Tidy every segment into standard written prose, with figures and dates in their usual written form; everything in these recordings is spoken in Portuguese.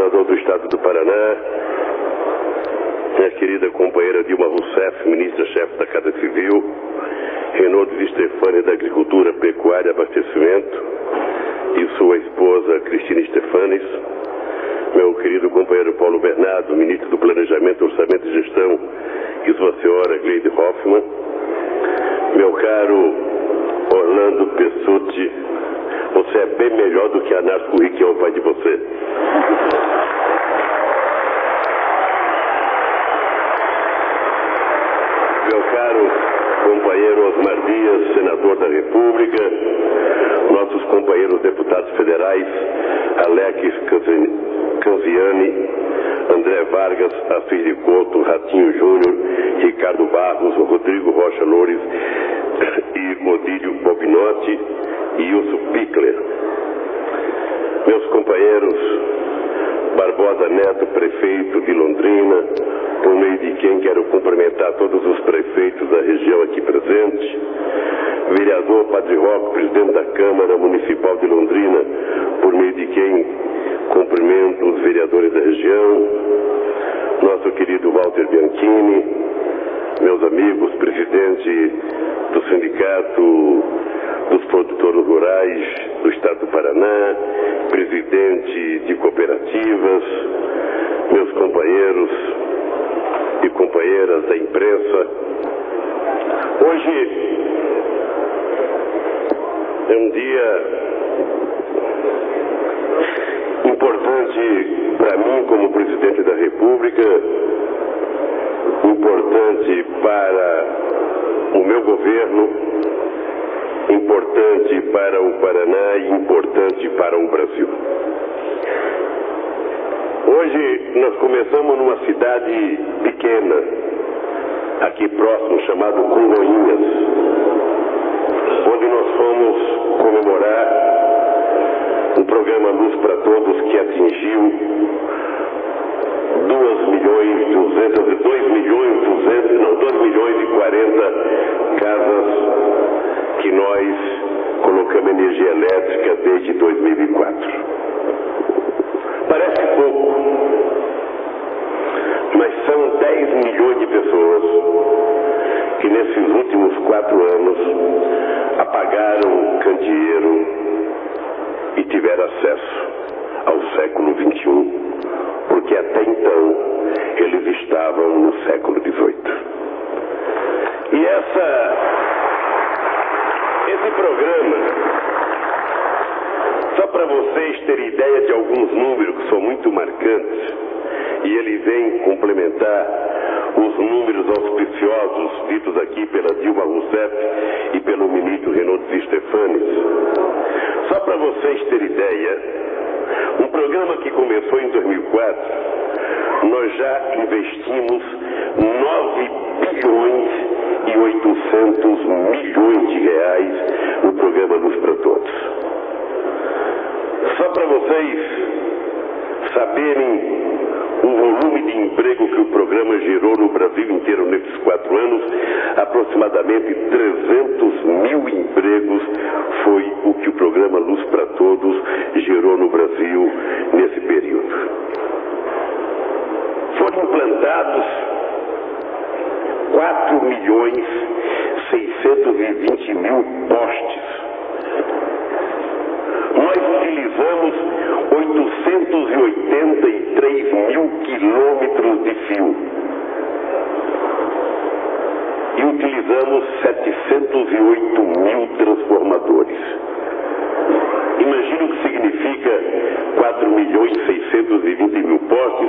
governador do estado do Paraná, minha querida companheira Dilma Rousseff, ministra-chefe da Casa Civil, Renaud Stefani da Agricultura, Pecuária e Abastecimento, e sua esposa Cristina Stefanes, meu querido companheiro Paulo Bernardo, ministro do Planejamento, Orçamento e Gestão, e sua senhora Gleide Hoffmann, meu caro Orlando Pessutti, você é bem melhor do que a Narco Rick, que é o pai de você. Meu caro companheiro Osmar Dias, senador da República, nossos companheiros deputados federais, Alex Canziani, André Vargas, Assis de Couto, Ratinho Júnior, Ricardo Barros, Rodrigo Rocha Loures e Odílio Bobinotti e Wilson Pickler. Meus companheiros Barbosa Neto, prefeito de Londrina, por meio de quem quero cumprimentar todos os prefeitos da região aqui presentes, vereador Padre Roque, presidente da Câmara Municipal de Londrina, por meio de quem cumprimento os vereadores da região, nosso querido Walter Bianchini, meus amigos, presidente do Sindicato dos Produtores Rurais do Estado do Paraná, presidente de cooperativas, meus companheiros e companheiras da imprensa. Hoje é um dia importante para mim como presidente da República, importante para o meu governo, importante para o Paraná e importante para o Brasil. Hoje nós começamos numa cidade pequena, aqui próximo, chamado Congonhas, onde nós fomos comemorar um programa Luz para Todos que atingiu 2 milhões e 40 casas que nós colocamos energia elétrica desde 2004. Parece pouco, mas são 10 milhões de pessoas que nesses últimos 4 anos apagaram candeeiro e tiveram acesso ao século XXI, porque até então eles estavam no século XVIII. E esse programa, só para vocês terem ideia de alguns números que são muito marcantes, e ele vem complementar os números auspiciosos ditos aqui pela Dilma Rousseff e pelo ministro Renaud Stefani. Só para vocês terem ideia, um programa que começou em 2004, nós já investimos 9 bilhões e 800 milhões de reais no programa Luz para Todos. Só para vocês saberem o volume de emprego que o programa gerou no Brasil inteiro nesses 4 anos, aproximadamente 300 mil empregos foi o que o programa Luz para Todos gerou no Brasil nesse período. Foram implantados 4 milhões 620 mil postes. Nós utilizamos 883 mil quilômetros de fio e utilizamos 708 mil transformadores. Imagina o que significa 4 milhões 620 mil postes,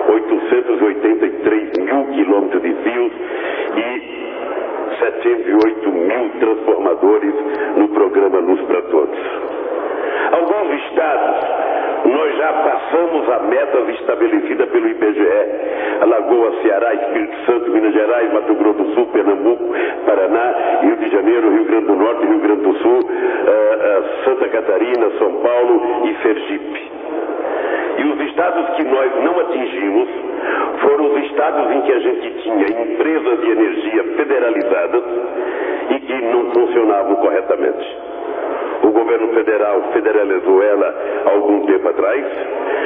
883 mil quilômetros de fios e 708 mil transformadores no programa Luz para Todos. Alguns estados, nós já passamos a metas estabelecidas pelo IBGE. Alagoas, Ceará, Espírito Santo, Minas Gerais, Mato Grosso do Sul, Pernambuco, Paraná, Rio de Janeiro, Rio Grande do Norte, Rio Grande do Sul, Santa Catarina, São Paulo e Sergipe. E os estados que nós não atingimos foram os estados em que a gente tinha empresas de energia federalizadas e que não funcionavam corretamente. O governo federal federalizou ela há algum tempo atrás,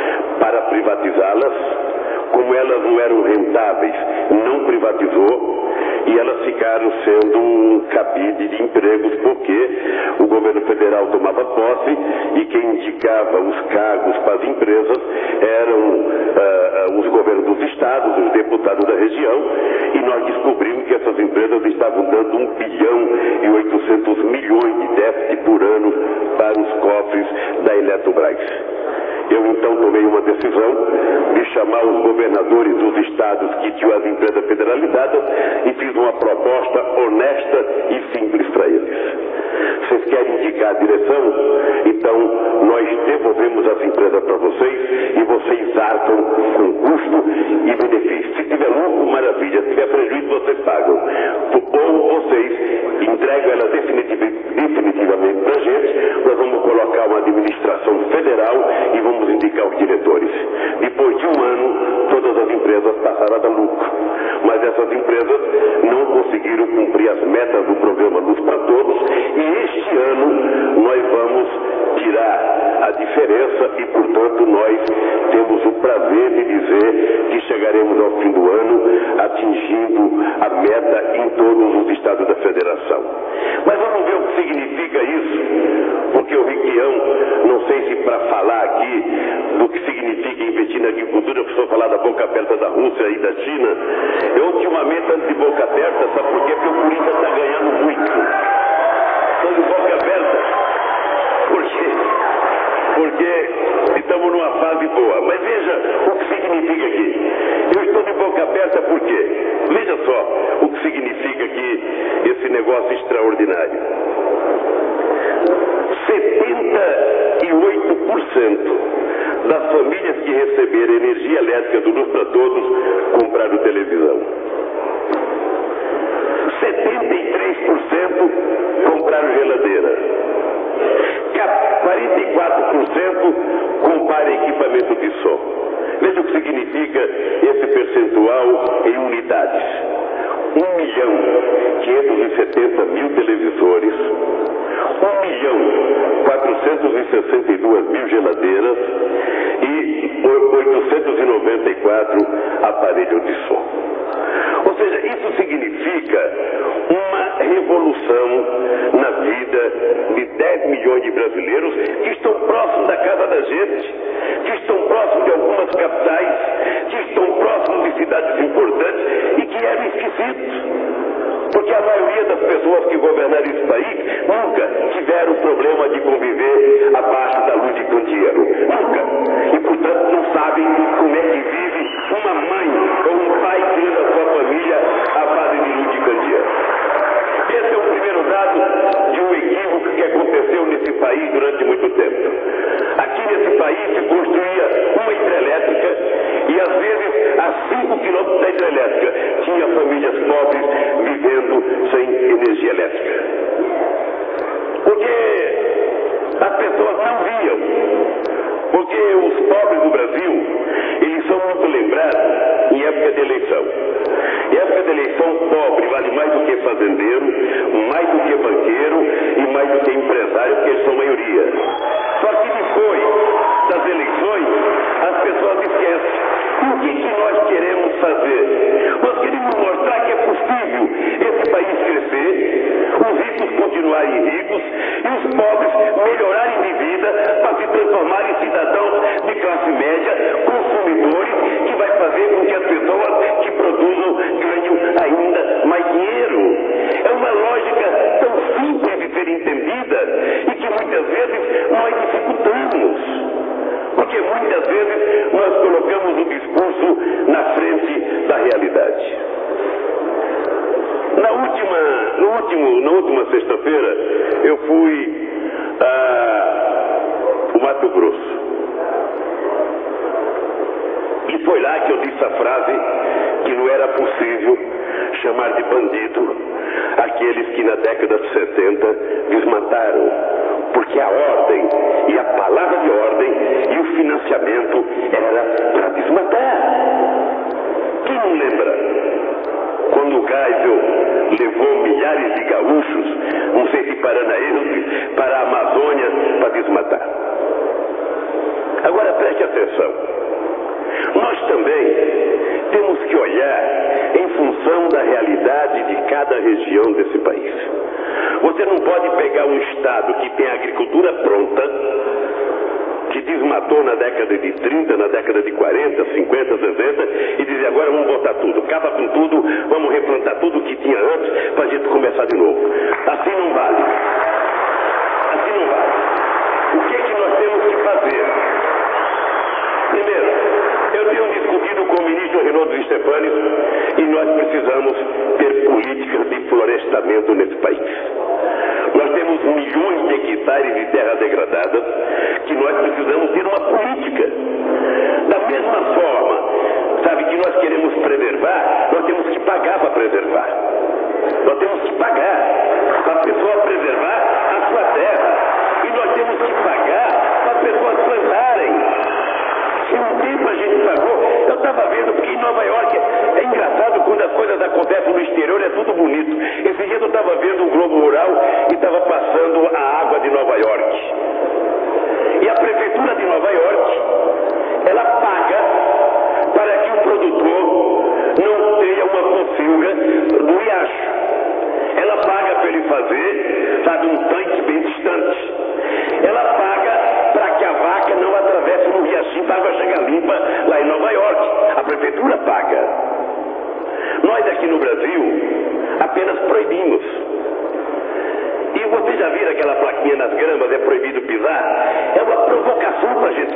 para privatizá-las. Como elas não eram rentáveis, não privatizou, e elas ficaram sendo um cabide de empregos, porque o governo federal tomava posse e quem indicava os cargos para as empresas eram os governos dos estados, os deputados da região, e nós descobrimos que essas empresas estavam dando 1 bilhão e 800 milhões de déficit por ano para os cofres da Eletrobras. Eu então tomei uma decisão de chamar os governadores dos estados que tinham as empresas federalizadas e fiz uma proposta honesta e simples para eles. Vocês querem indicar a direção? Então nós devolvemos as empresas para vocês e vocês arcam com custo e benefício. Se tiver lucro, maravilha. Se tiver prejuízo, vocês pagam. Ou vocês entregam elas definitivamente para a gente. Nós vamos colocar uma administração federal e vamos indicar os diretores. Depois de 1 ano, todas as empresas passaram a dar lucro. Mas essas empresas não conseguiram cumprir as metas do programa Luz para Todos, e este ano nós vamos tirar a diferença e, portanto, nós temos o prazer de dizer que chegaremos ao fim do ano atingindo a meta em todos os estados da federação. Mas vamos ver o que significa isso, porque o Riquião, não sei se para falar aqui do que significa investir na agricultura, eu preciso falar da boca aberta da Rússia e da China. Eu ultimamente ando de boca aberta, sabe por quê? Porque o Corinthians está ganhando muito. Estou de boca aberta. Por quê? Porque estamos numa fase boa. Mas veja o que significa aqui. Eu estou de boca aberta por quê? Veja só o que significa aqui esse negócio extraordinário. 78% das famílias que receberam energia elétrica do Luz para Todos compraram televisão. 73% compraram geladeira. 44% compraram equipamento de som. Veja o que significa esse percentual em unidades. 1.570.000 televisores, 1.462.000 geladeiras e 894 aparelhos de som. Ou seja, isso significa uma revolução na vida de 10 milhões de brasileiros que estão próximos da casa da gente, que estão próximos de algumas capitais, que estão próximos de cidades importantes e que eram esquecidos. Porque a maioria das pessoas que governaram esse país nunca tiveram problema de conviver abaixo da luz de candeeiro. Nunca. E, portanto, não sabem como é que vive uma mãe ou um pai criando a sua família à base de luz de candeeiro. Esse é o primeiro dado de um equívoco que aconteceu nesse país durante muito tempo. Aqui nesse país se construía uma hidrelétrica e, às vezes, a 5 quilômetros da hidrelétrica tinha famílias pobres vivendo sem energia elétrica. Porque as pessoas não viam. Porque os pobres do Brasil, eles são muito lembrados em época de eleição. Em época de eleição, pobre vale mais do que fazendeiro, mais do que banqueiro e mais do que empresário, porque eles são maioria. Só que depois das eleições, as pessoas esquecem. E o que nós queremos fazer? Nós queremos mostrar que é possível esse país crescer, os ricos continuarem ricos e os pobres melhorarem de vida para se transformarem em cidadãos de classe média, consumidores, que vai fazer com que as pessoas que produzam ganhem ainda mais dinheiro. É uma lógica tão simples de ser entendida e que muitas vezes nós dificultamos. Porque muitas vezes nós colocamos o discurso na frente da realidade. Na última sexta-feira, eu fui ao Mato Grosso. E foi lá que eu disse a frase que não era possível chamar de bandido aqueles que na década de 70 desmataram. Porque a ordem e a palavra de ordem e o financiamento era para desmatar. Quem não lembra? Quando o Geisel levou milhares de gaúchos, não sei se paranaenses, para a Amazônia para desmatar. Agora preste atenção. nós também temos que olhar em função da realidade de cada região desse país. Você não pode pegar um estado que tem a agricultura pronta, que desmatou na década de 30, na década de 40, 50, 60, e dizer agora vamos botar tudo, acaba com tudo, vamos replantar tudo que tinha antes para a gente começar de novo. Assim não vale. Assim não vale. O que é que nós temos que fazer? Primeiro, eu tenho discutido com o ministro Reinaldo Stefanes e nós precisamos ter políticas de florestamento nesse país. Nós temos milhões de hectares de terra degradada que nós precisamos ter uma política. Da mesma forma, sabe, que nós queremos preservar, nós temos que pagar para preservar. Nós temos que pagar para a pessoa preservar a sua terra. E nós temos que pagar para as pessoas plantarem. Se um tempo a gente pagou, eu estava vendo, porque em Nova York é engraçado quando as coisas acontecem no exterior, é tudo bonito. Esse dia eu estava vendo o Globo Rural e estava passando a água de Nova York. E a prefeitura de Nova York, ela paga para que o produtor não tenha uma pocilga no riacho. Ela paga para ele fazer, sabe, um tanque bem distante. Ela paga para que a vaca não atravesse no riachinho para a água chegar limpa lá em Nova York. A prefeitura paga. Nós aqui no Brasil apenas proibimos. E vocês já viram aquela plaquinha nas gramas, é proibido pisar? É uma provocação para a gente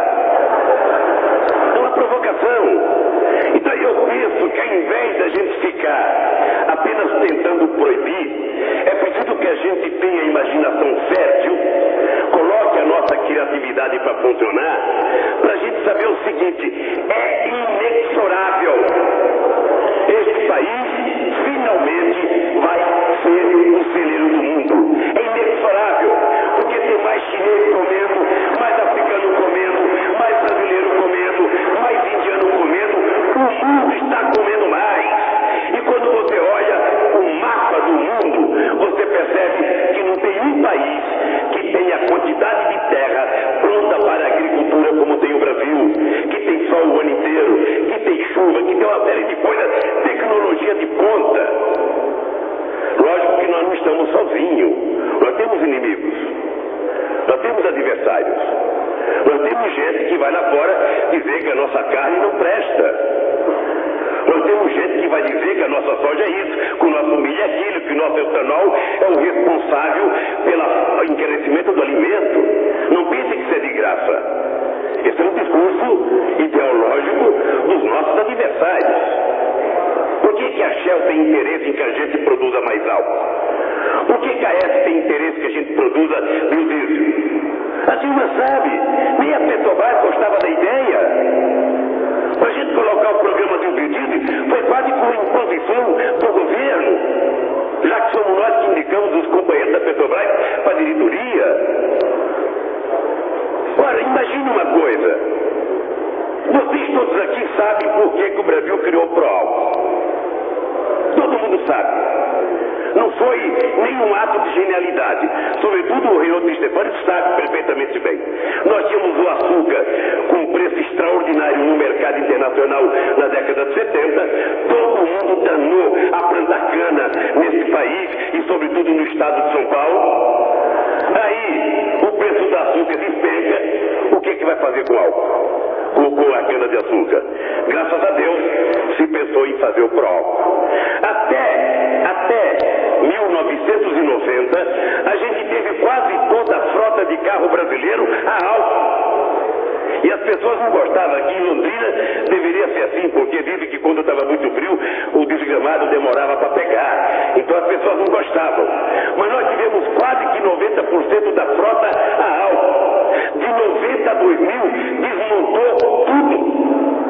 pisar. É uma provocação. Então eu penso que ao invés da gente ficar apenas tentando proibir, é preciso que a gente tenha imaginação fértil, coloque a nossa criatividade para funcionar, para a gente saber o seguinte: é inexorável. Este país finalmente vai ser o celeiro do mundo. É inexorável, porque tem mais chinês comendo, mais africano comendo, mais brasileiro comendo, mais indiano comendo. O mundo está comendo mais. E quando você olha o mapa do mundo, você percebe que não tem um país que tenha a quantidade de terra pronta para a agricultura como tem o Brasil, que tem sol o ano inteiro, que tem chuva, que tem uma série de coisas, tecnologia de ponta. Lógico que nós não estamos sozinhos. Nós temos inimigos. Nós temos adversários. Nós temos gente que vai lá fora dizer que a nossa carne não presta. Nós temos gente que vai dizer que a nossa soja é isso, que o nosso milho é aquilo, que o nosso etanol é o responsável pelo encarecimento do alimento. Não pense que isso é de graça. Esse é um discurso ideológico dos nossos adversários. Por que a Shell tem interesse em que a gente produza mais álcool? Por que a AES tem interesse que a gente produza biodiesel? A Dilma sabe, nem a Petrobras gostava da ideia. Para a gente colocar o programa do biodiesel foi quase por imposição do governo, já que somos nós que indicamos os companheiros da Petrobras para a diretoria. Ora, imagine uma coisa. Vocês todos aqui sabem por que o Brasil criou o ProAlco. Todo mundo sabe. Não foi nenhum ato de genialidade. Sobretudo o Reinaldo Stefanes sabe perfeitamente bem. Nós tínhamos o açúcar com um preço extraordinário no mercado internacional na década de 70. Todo mundo danou a plantar cana nesse país e sobretudo no estado de São Paulo. Aí o preço do açúcar despenca. O que vai fazer com o álcool? Com a cana de açúcar? Graças a Deus se pensou em fazer o ProAlco. Até 1990, a gente teve quase toda a frota de carro brasileiro a álcool. E as pessoas não gostavam. Aqui em Londrina deveria ser assim, porque dizem que quando estava muito frio, o desgramado demorava para pegar. Então as pessoas não gostavam. Mas nós tivemos quase que 90% da frota a álcool. De 90 a 2000, desmontou tudo.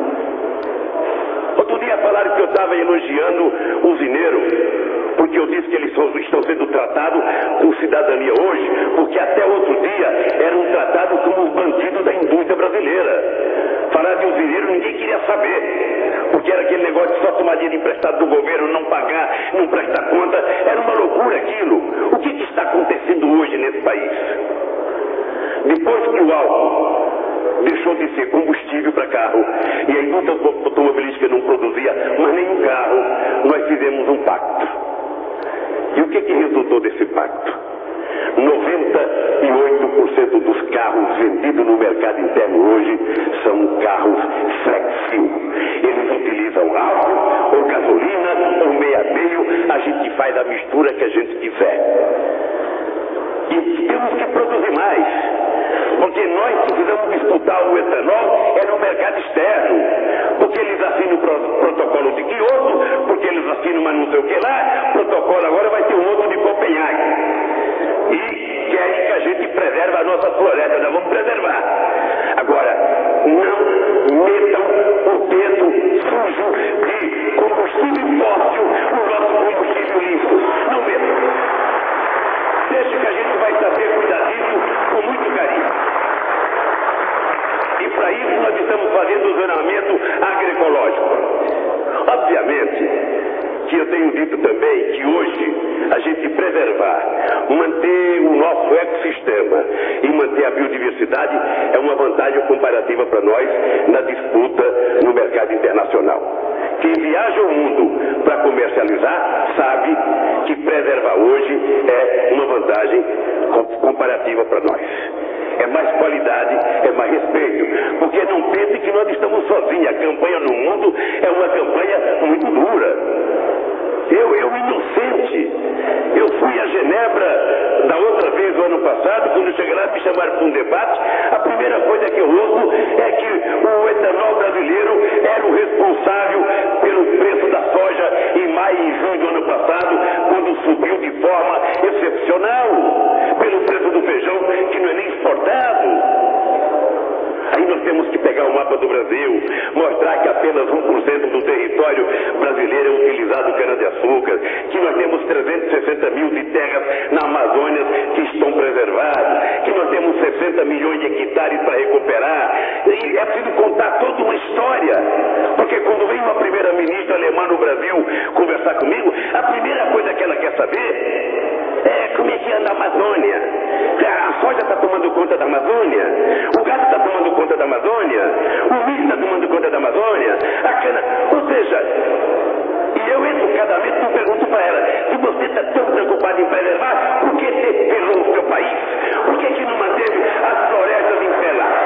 Outro dia falaram que eu estava elogiando o usineiro, porque eu disse que eles estão sendo tratados com cidadania hoje, porque até outro dia eram tratados como os bandidos da indústria brasileira. Falar de usineiro ninguém queria saber, porque era aquele negócio de só tomar dinheiro emprestado do governo, não pagar, não prestar conta. Era uma loucura aquilo. O que está acontecendo hoje nesse país? Depois que o álcool deixou de ser combustível para carro e a indústria automobilística não produzia mais nenhum carro, nós fizemos um pacto. E o que resultou desse pacto? 98% dos carros vendidos no mercado interno hoje são carros flex fuel. Eles utilizam álcool, ou gasolina, ou meio-a-meio. A gente faz a mistura que a gente quiser. E temos que produzir mais. Porque nós precisamos disputar o etanol no mercado externo. Porque eles assinam o protocolo de Kyoto, porque eles assinam mas não sei o que lá. Protocolo agora vai ter um outro de Copenhague. E querem que a gente preserve a nossa floresta. Nós vamos preservar. Agora, não metam o dedo sujo de combustível fóssil no nosso combustível limpo. Não metam. Deixa que a gente vai saber cuidar disso com muito carinho. E para isso nós estamos fazendo o zonamento agroecológico. Obviamente que eu tenho dito também que hoje a gente preservar, manter o nosso ecossistema e manter a biodiversidade é uma vantagem comparativa para nós na disputa no mercado internacional. Quem viaja o mundo para comercializar sabe que preservar hoje é uma vantagem comparativa para nós. É mais qualidade, é mais respeito. Porque não pense que nós estamos sozinhos. A campanha no mundo é uma campanha muito dura. Eu inocente. Eu fui a Genebra da outra vez, no ano passado, quando cheguei lá me chamaram para um debate. A primeira coisa que eu ouço é que o etanol brasileiro era o responsável pelo preço da soja em maio e junho do ano passado, quando subiu de forma excepcional, pelo preço do feijão, que não é nem exportado. Aí nós temos que pegar o mapa do Brasil, mostrar que apenas 1% do território brasileiro é utilizado cana-de-açúcar, que nós temos 360 mil de terras na Amazônia que estão preservadas, que nós temos 60 milhões de hectares para recuperar. E é preciso contar toda uma história, porque quando vem uma primeira-ministra alemã no Brasil conversar comigo, a primeira coisa que ela quer saber é como é que anda a Amazônia. A soja está tomando conta da Amazônia, o gado está tomando conta da Amazônia, o milho está tomando conta da Amazônia, a cana. Ou seja, e eu entro cada vez e pergunto para ela: se você está tão preocupado em preservar, por que despelou o seu país? Por que não manteve as florestas em pé lá?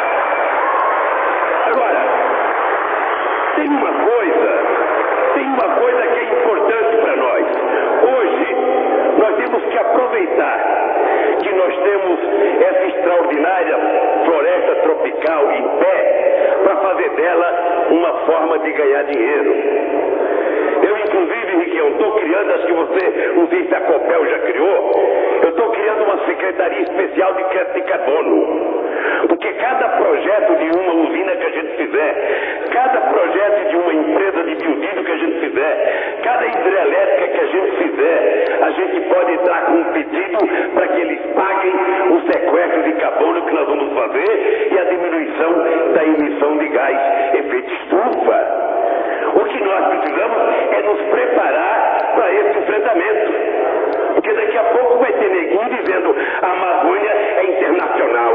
Agora, tem uma coisa que é importante para nós. Hoje, nós temos que aproveitar que nós temos essa extraordinária floresta tropical em pé para fazer dela uma forma de ganhar dinheiro. Eu, inclusive, Riquião, estou criando, acho que você, não sei se a Copel já criou, eu estou criando uma secretaria especial de crédito de carbono. Porque cada projeto de uma usina que a gente fizer, cada projeto de uma empresa de biodiesel que a gente fizer, cada hidrelétrica que a gente fizer, a gente pode entrar com um pedido para que eles paguem o sequestro de carbono que nós vamos fazer e a diminuição da emissão de gás efeito estufa. O que nós precisamos é nos preparar para esse enfrentamento. Porque daqui a pouco vai ter neguinho dizendo: a Amazônia é internacional.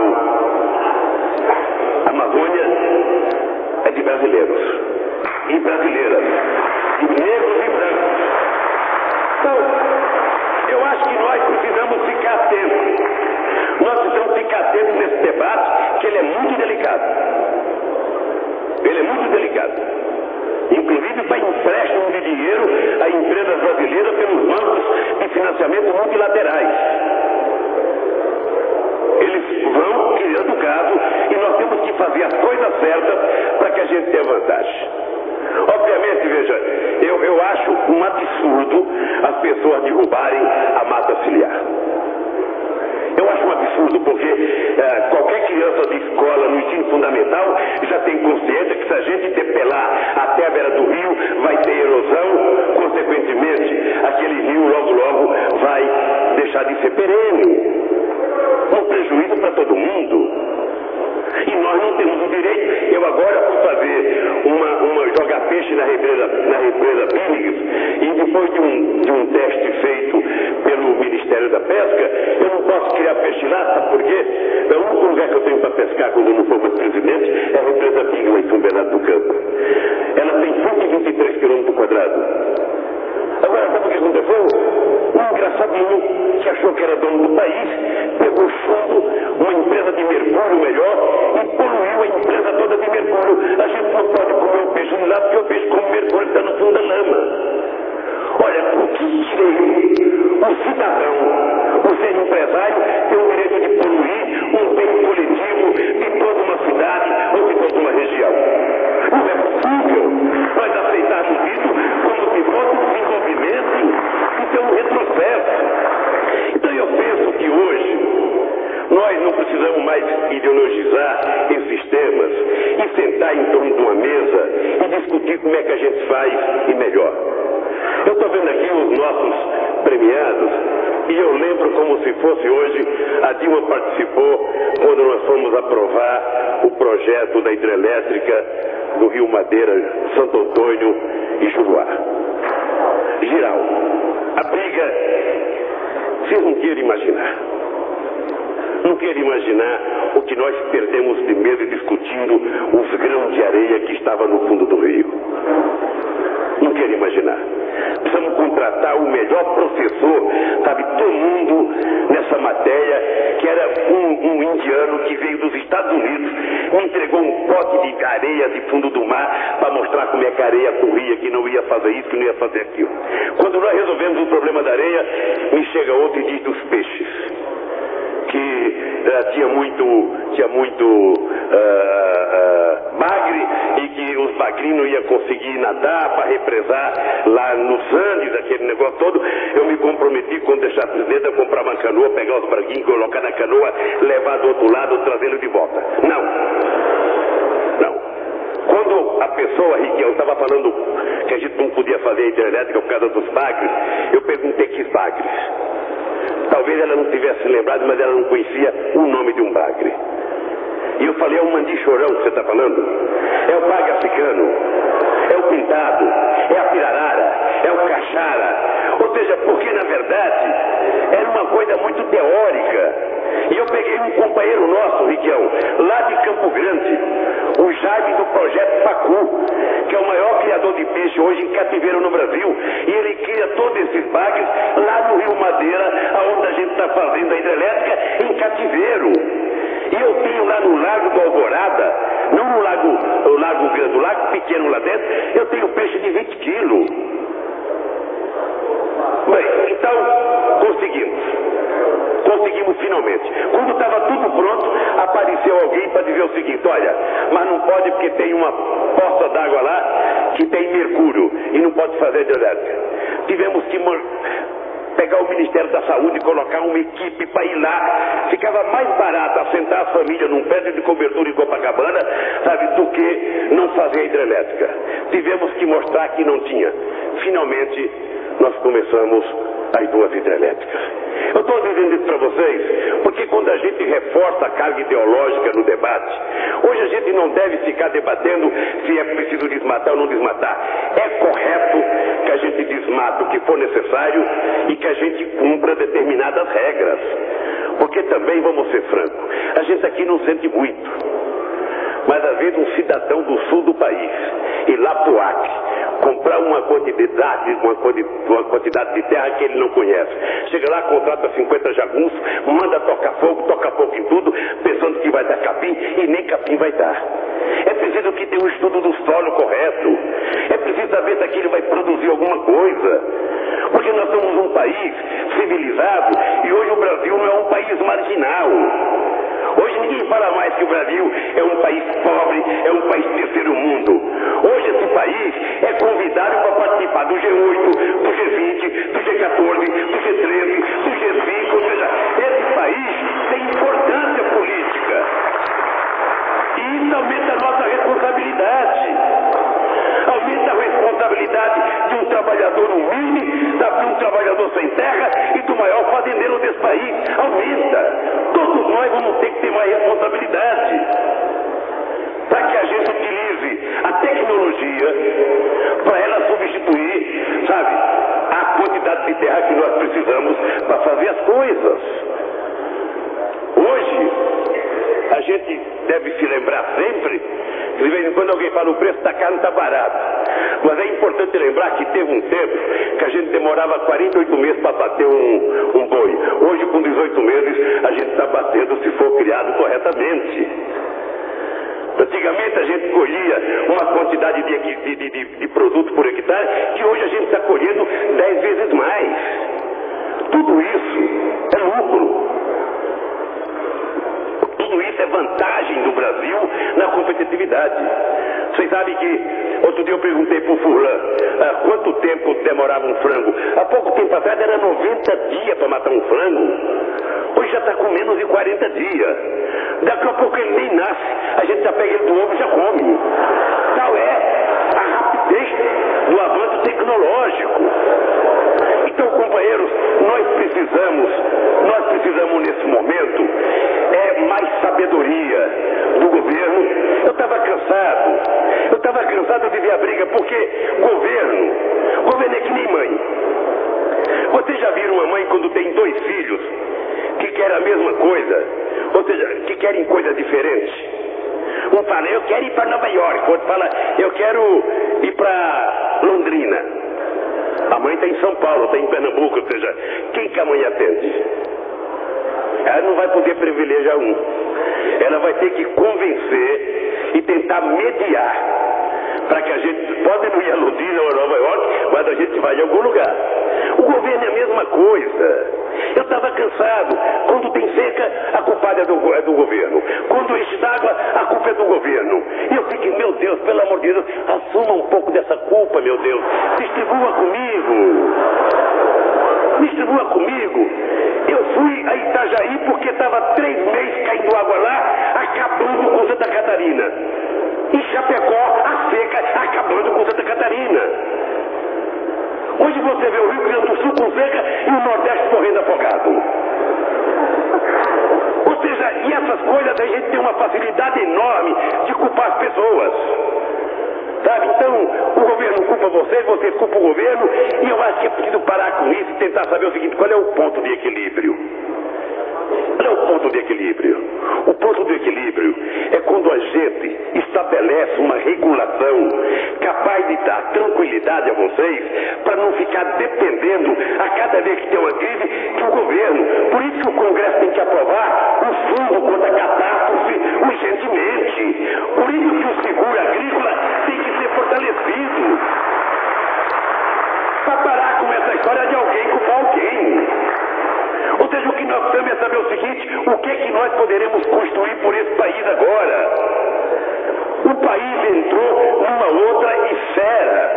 A Amazônia é de brasileiros e brasileiras, de negros e brancos. Então, eu acho que nós precisamos ficar atentos. Nós precisamos ficar atentos nesse debate, que ele é muito delicado. Ele é muito delicado. Inclusive para empréstimo de dinheiro a empresas brasileiras pelos bancos de financiamento multilaterais. Eles vão criando caso e nós temos que fazer as coisas certas para que a gente tenha vantagem. Obviamente, veja, eu acho um absurdo as pessoas derrubarem a mata ciliar. Eu acho um absurdo porque qualquer criança de escola no ensino fundamental já tem consciência que se a gente depelar até a beira do rio vai ter erosão, consequentemente aquele rio logo vai deixar de ser perene. Um prejuízo para todo mundo. E nós não temos o direito. Eu agora fui fazer jogar peixe na represa Pínigas, e depois de um teste feito pelo Ministério da Pesca, eu não posso criar peixe lá, sabe por quê? O único lugar que eu tenho para pescar quando eu não for mais presidente é a represa Pínigas, em São Bernardo do Campo. Ela quadrado. Agora, sabe o que aconteceu? Um engraçadinho que achou que era dono do país, pegou fundo, uma empresa de mercúrio melhor, e poluiu a empresa toda de mercúrio. A gente não pode comer o peixe lá, porque o peixe come mercúrio está no fundo da lama. Olha, por que direito o cidadão, o ser empresário, tem o direito de poluir um bem coletivo de toda uma cidade ou de toda uma região? Não é possível nós aceitarmos isso como se fosse um desenvolvimento. Isso é um retrocesso. Então eu penso que hoje nós não precisamos mais ideologizar esses temas e sentar em torno de uma mesa e discutir como é que a gente faz e melhor. Eu estou vendo aqui os nossos premiados e eu lembro como se fosse hoje, a Dilma participou quando nós fomos aprovar o projeto da hidrelétrica do Rio Madeira, Santo Antônio e Juruá. Geral, a briga, vocês não querem imaginar. Não querem imaginar o que nós perdemos de medo discutindo os grãos de areia que estavam no fundo do rio. Não querem imaginar. Precisamos contratar o melhor professor, sabe, todo mundo nessa matéria, que era um indiano que veio dos Estados Unidos, me entregou um pote de areia de fundo do mar para mostrar como é que a areia corria, que não ia fazer isso, que não ia fazer aquilo. Quando nós resolvemos o problema da areia, me chega outro e diz dos peixes, que tinha muito bagre e que os bagrinhos não iam conseguir nadar para represar lá nos Andes, aquele negócio todo. Eu me comprometi, quando deixar a presidente, a comprar uma canoa, pegar os braguinhos, colocar na canoa, levar do outro lado, trazê-lo de volta. Não. Quando a pessoa, Riquel, estava falando que a gente não podia fazer a hidrelétrica por causa dos bagres, eu perguntei que bagres. Talvez ela não tivesse lembrado, mas ela não conhecia o nome de um bagre. E eu falei, é o mandichorão que você está falando? É o bagre africano, é o pintado, é a pirarara, é o caixara. Ou seja, porque na verdade era uma coisa muito teórica. E eu peguei um companheiro nosso, Riquião, lá de Campo Grande, o Jaime do Projeto Pacu, que é o maior criador de peixe hoje em cativeiro no Brasil. E ele cria todos esses bagres lá no Rio Madeira, onde a gente está fazendo a hidrelétrica, em cativeiro. E eu tenho lá no Lago do Alvorada, não no Lago Grande, o Lago Pequeno lá dentro, eu tenho peixe de 20 quilos. Bem, então, conseguimos finalmente. Quando estava tudo pronto, apareceu alguém para dizer o seguinte, olha, mas não pode porque tem uma poça d'água lá que tem mercúrio e não pode fazer hidrelétrica. Tivemos que pegar o Ministério da Saúde e colocar uma equipe para ir lá. Ficava mais barato assentar a família num prédio de cobertura em Copacabana, sabe, do que não fazer a hidrelétrica. Tivemos que mostrar que não tinha. Finalmente, nós começamos as duas hidrelétricas. Eu estou dizendo isso para vocês porque quando a gente reforça a carga ideológica no debate, hoje a gente não deve ficar debatendo se é preciso desmatar ou não desmatar. É correto que a gente desmate o que for necessário e que a gente cumpra determinadas regras. Porque também, vamos ser francos, a gente aqui não sente muito. Mas às vezes um cidadão do sul do país ir lá para o Acre, comprar uma quantidade de terra que ele não conhece. Chega lá, contrata 50 jagunços, manda toca fogo em tudo, pensando que vai dar capim e nem capim vai dar. É preciso que tenha um estudo do solo correto. É preciso saber se aquilo vai produzir alguma coisa. Porque nós somos um país civilizado e hoje o Brasil não é um país marginal. Hoje ninguém fala mais que o Brasil é um país pobre, é um país terceiro mundo. Hoje esse país é convidado para participar do G8, do G20, do G14, do G13, do G5, ou seja, esse país tem importância política. E isso aumenta a nossa responsabilidade. Aumenta a responsabilidade de um trabalhador humilde, de um trabalhador sem terra e do maior fazendeiro desse país. Aumenta. Todos nós vamos ter que ter mais responsabilidade para que a gente utilize a tecnologia para ela substituir, sabe, a quantidade de terra que nós precisamos para fazer as coisas. Hoje, a gente deve se lembrar sempre, de vez em quando alguém fala o preço da carne está barato. Mas é importante lembrar que teve um tempo que a gente demorava 48 meses para bater um boi. Hoje, com 18 meses, a gente está batendo se for criado corretamente. Antigamente a gente colhia uma quantidade de produto por hectare que hoje a gente está colhendo 10 vezes mais. Tudo isso é lucro. Tudo isso é vantagem do Brasil na competitividade. Vocês sabem que outro dia eu perguntei para o Furlan quanto tempo demorava um frango. Há pouco tempo atrás era 90 dias para matar um frango. Hoje já está com menos de 40 dias. Daqui a pouco ele nem nasce, a gente já pega ele do ovo e já come. Tal é a rapidez do avanço tecnológico. Então, companheiros, nós precisamos nesse momento mais sabedoria do governo. Eu estava cansado de ver a briga, porque governo é que nem mãe. Vocês já viram uma mãe quando tem 2 filhos que querem a mesma coisa, ou seja, que querem coisas diferentes? Um fala, eu quero ir para Nova York, o outro fala, eu quero ir para Londrina. A mãe está em São Paulo, está em Pernambuco, ou seja, quem que a mãe atende? Ela não vai poder privilegiar um. Ela vai ter que convencer e tentar mediar para que a gente pode não ir a Londrina ou a Nova York, mas a gente vai em algum lugar. O governo é a mesma coisa. Eu estava cansado. Quando tem seca, a culpada é do governo. Quando enche d'água, a culpa é do governo. E eu fiquei, meu Deus, pelo amor de Deus, assuma um pouco dessa culpa, meu Deus. Distribua comigo. Eu fui a Itajaí porque estava 3 meses caindo água lá, acabando com Santa Catarina. Em Chapecó, a seca acabando com Santa Catarina. Hoje você vê o Rio Grande do Sul com seca e o Nordeste morrendo afogado. Ou seja, e essas coisas a gente tem uma facilidade enorme de culpar as pessoas. Sabe? Então, o governo culpa vocês culpam o governo, e eu acho que é preciso parar com isso e tentar saber o seguinte, qual é o ponto de equilíbrio? Qual é o ponto de equilíbrio? O ponto de equilíbrio é quando a gente estabelece uma regulação capaz de dar tranquilidade a vocês para não ficar dependendo a cada vez que tem uma crise do governo. Por isso que o Congresso tem que aprovar o fundo contra a catástrofe urgentemente. Por isso que o seguro agrícola tem que ser fortalecido. Para parar com essa história de alguém culpar alguém. Ou seja, o que nós precisamos é saber o seguinte, o que nós poderemos construir por esse país agora? O país entrou numa outra esfera.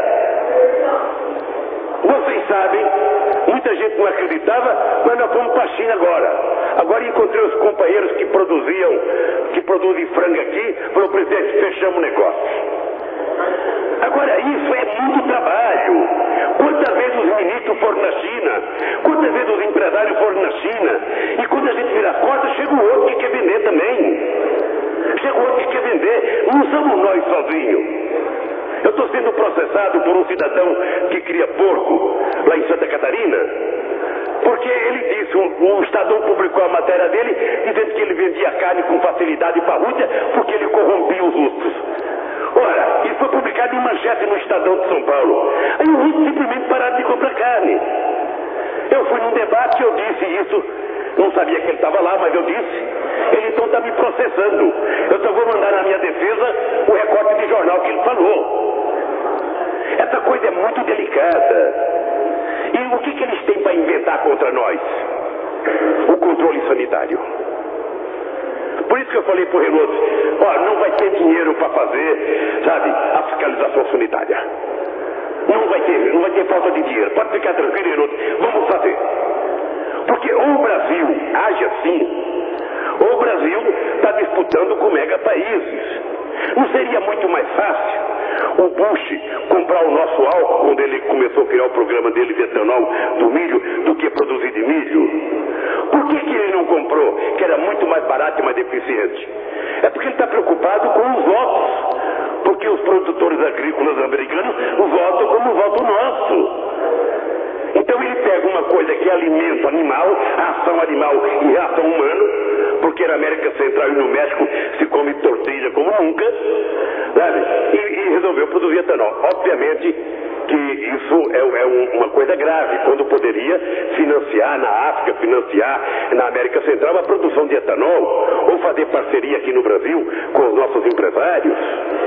Vocês sabem, muita gente não acreditava, mas nós fomos para a China agora. Agora encontrei os companheiros que produzem frango aqui, falou, presidente, fechamos o negócio. Agora, isso é muito trabalho. Quantas vezes os ministros foram na China? Quantas vezes os empresários foram na China? E quando a gente vira as costas, chega o outro que quer vender também. Chega o outro que quer vender. Não somos nós sozinhos. Eu estou sendo processado por um cidadão que cria porco lá em Santa Catarina, porque ele disse, o Estadão publicou a matéria dele, dizendo que ele vendia carne com facilidade para a Rússia, porque ele corrompia os russos. Ora, isso foi publicado em manchete no Estadão de São Paulo. Aí os russos simplesmente pararam de comprar carne. Eu fui num debate e eu disse isso. Não sabia que ele estava lá, mas eu disse. Ele então está me processando. Eu só vou mandar na minha defesa o recorte de jornal que ele falou. Essa coisa é muito delicada. E o que eles têm para inventar contra nós? O controle sanitário. Por isso que eu falei para o Renato, não vai ter dinheiro para fazer, sabe, a fiscalização sanitária. Não vai ter falta de dinheiro. Pode ficar tranquilo, Renato, vamos fazer. Porque ou o Brasil age assim, ou o Brasil está disputando com mega países. Não seria muito mais fácil o Bush comprar o nosso álcool quando ele começou a criar o programa dele de etanol do milho do que produzir de milho? Por que ele não comprou, que era muito mais barato e mais eficiente? É porque ele está preocupado com os votos. Porque os produtores agrícolas americanos votam como o voto nosso. Então ele pega uma coisa que é alimento animal, ração animal e ração humano, porque na América Central e no México se come tortilha como nunca, sabe? E resolveu produzir etanol. Obviamente que isso é uma coisa grave, quando poderia financiar na África, financiar na América Central a produção de etanol, ou fazer parceria aqui no Brasil com os nossos empresários.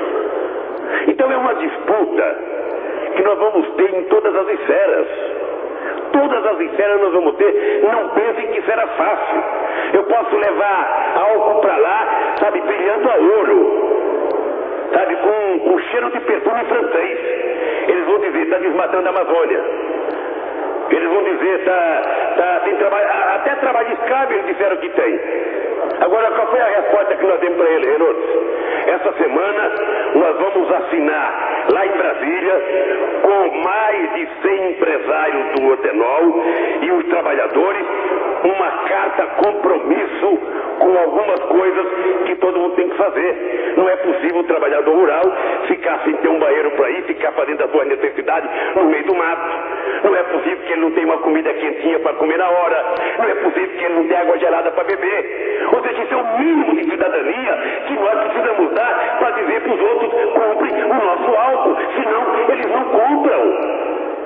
Então é uma disputa que nós vamos ter em todas as esferas. Todas as esferas nós vamos ter. Não pensem que será fácil. Eu posso levar álcool para lá, sabe, brilhando a ouro, sabe, com cheiro de perfume francês. Eles vão dizer, está desmatando a Amazônia. Eles vão dizer, tem trabalho, até trabalho escravo eles disseram que tem. Agora, qual foi a resposta que nós demos para ele, Renato? Essa semana nós vamos assinar lá em Brasília com mais de 100 empresários do etanol e os trabalhadores uma carta compromisso com algumas coisas que todo mundo tem que fazer. Não é possível o trabalhador rural ficar sem ter um banheiro para ir, ficar fazendo as suas necessidades no meio do mato. Não é possível que ele não tenha uma comida quentinha para comer na hora. Não é possível que ele não tenha água gelada para beber. Ou seja, isso é o mínimo de cidadania que nós precisamos dar para dizer para os outros: comprem o nosso álcool, senão eles não compram.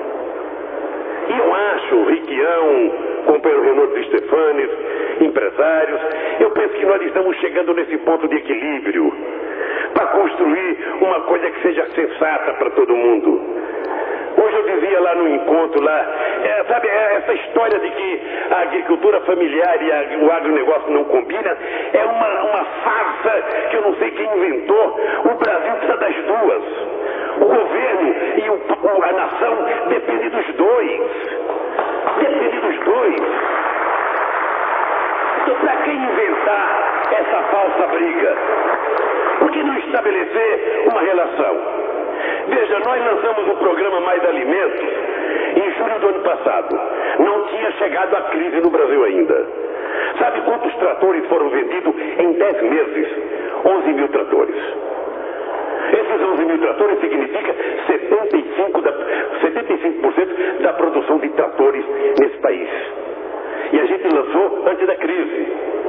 E eu acho, Riquião, companheiro Renato Stefanes, empresários, eu penso que nós estamos chegando nesse ponto de equilíbrio para construir uma coisa que seja sensata para todo mundo. Hoje eu dizia lá no encontro, sabe, essa história de que a agricultura familiar e o agronegócio não combinam, é uma farsa que eu não sei quem inventou. O Brasil precisa das duas. O governo e a nação dependem dos dois. Depende dos dois. Então, para que inventar essa falsa briga? Por que não estabelecer uma relação? Veja, nós lançamos o programa Mais Alimentos em julho do ano passado. Não tinha chegado a crise no Brasil ainda. Sabe quantos tratores foram vendidos em 10 meses? 11 mil tratores. Esses 11 mil tratores significa 75% da produção de tratores nesse país. E a gente lançou antes da crise.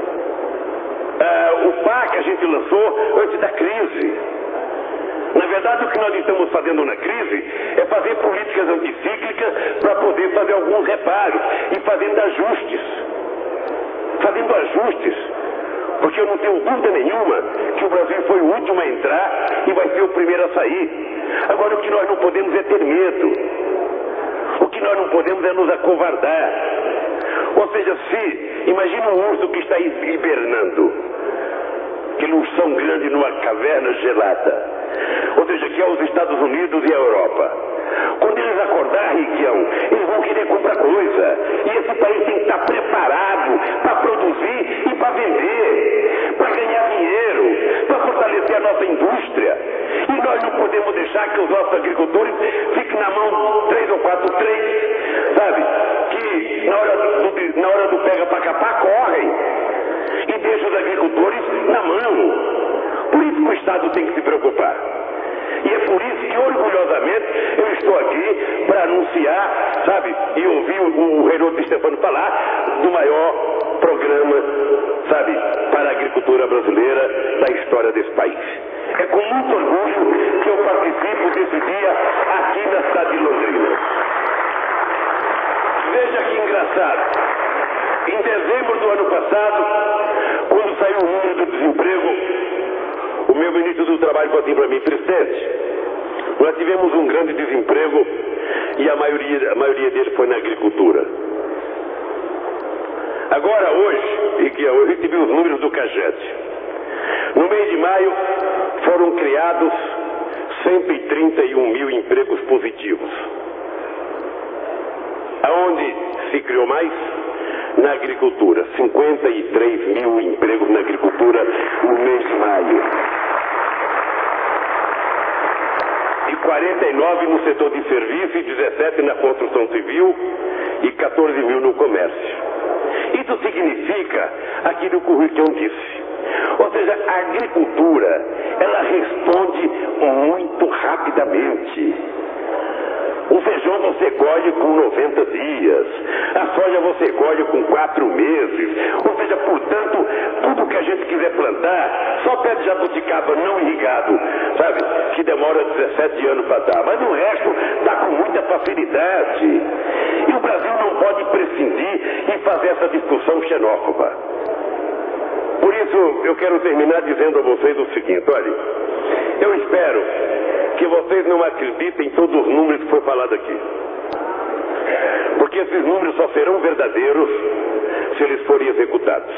O PAC a gente lançou antes da crise. Na verdade, o que nós estamos fazendo na crise é fazer políticas anticíclicas para poder fazer alguns reparos e fazendo ajustes. Fazendo ajustes. Porque eu não tenho dúvida nenhuma que o Brasil foi o último a entrar e vai ser o primeiro a sair. Agora, o que nós não podemos é ter medo. O que nós não podemos é nos acovardar. Ou seja, imagina um urso que está hibernando. Aquele ursão grande numa caverna gelada. Ou seja, que é os Estados Unidos e a Europa. Quando eles acordar, Riquião, eles vão querer comprar coisa. E esse país tem que estar preparado para produzir e para vender, para ganhar dinheiro, para fortalecer a nossa indústria. E nós não podemos deixar que os nossos agricultores fiquem na mão 3 ou 4 três, sabe? Que na hora do pega para capar, correm. E deixam os agricultores na mão. Por isso que o Estado tem que se preocupar. E é por isso que, orgulhosamente, eu estou aqui para anunciar, sabe, e ouvir o Renato Stefano falar do maior programa, sabe, para a agricultura brasileira da história desse país. É com muito orgulho que eu participo desse dia aqui na cidade de Londrina. Veja que engraçado. Em dezembro do ano passado, quando saiu o número do desemprego, o meu ministro do Trabalho falou assim para mim: presidente, nós tivemos um grande desemprego e a maioria dele foi na agricultura. Agora, hoje, eu recebi os números do CAGED. No mês de maio, foram criados 131 mil empregos positivos. Aonde se criou mais? Na agricultura. 53 mil empregos na agricultura no mês de maio. E 49 no setor de serviço, e 17 na construção civil e 14 mil no comércio. Isso significa aquilo que o Riquião disse. Ou seja, a agricultura, ela responde muito rapidamente. O feijão você você colhe com 90 dias. A soja você colhe com 4 meses. Ou seja, portanto, tudo que a gente quiser plantar, só pé de jabuticaba não irrigado, sabe? Que demora 17 anos para dar. Mas no resto, dá com muita facilidade. E o Brasil não pode prescindir e fazer essa discussão xenófoba. Por isso, eu quero terminar dizendo a vocês o seguinte: olha, eu espero que vocês não acreditem em todos os números que foi falado aqui. Porque esses números só serão verdadeiros se eles forem executados.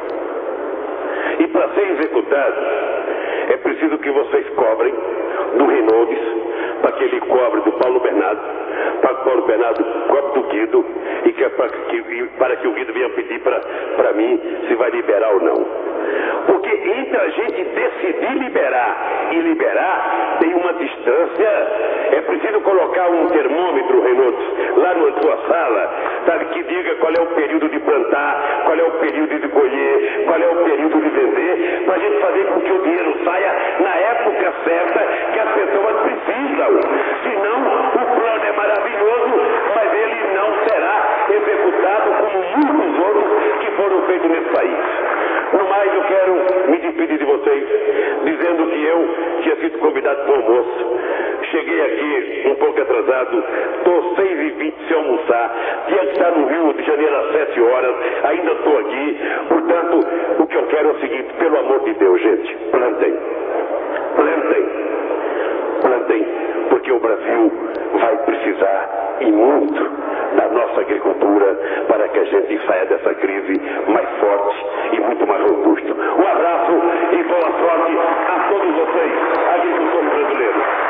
E para serem executados, é preciso que vocês cobrem do Reynolds, para que ele cobre do Paulo Bernardo, para que o Paulo Bernardo cobre do Guido, e para que o Guido venha pedir para mim se vai liberar ou não. Porque entre a gente decidir liberar e liberar, tem uma distância. É preciso colocar um termômetro, Reynolds, lá na tua sala, sabe, que diga qual é o período de plantar, qual é o período de colher, qual é o período de vender, para a gente fazer com que o dinheiro saia na época certa que as pessoas precisam. Senão, o plano é maravilhoso, mas ele não será executado como muitos outros que foram feitos nesse país. No mais, eu quero me despedir de vocês, dizendo que eu tinha sido convidado para o almoço. Cheguei aqui um pouco atrasado, estou 6h20 sem almoçar, tinha que estar no Rio de Janeiro às 7 horas, ainda estou aqui. Portanto, o que eu quero é o seguinte: pelo amor de Deus, gente, plantem, plantem, plantem, porque o Brasil vai precisar, e muito, da nossa agricultura para que a gente saia dessa crise mais forte e muito mais robusto. Um abraço e boa sorte a todos vocês, agricultores brasileiros.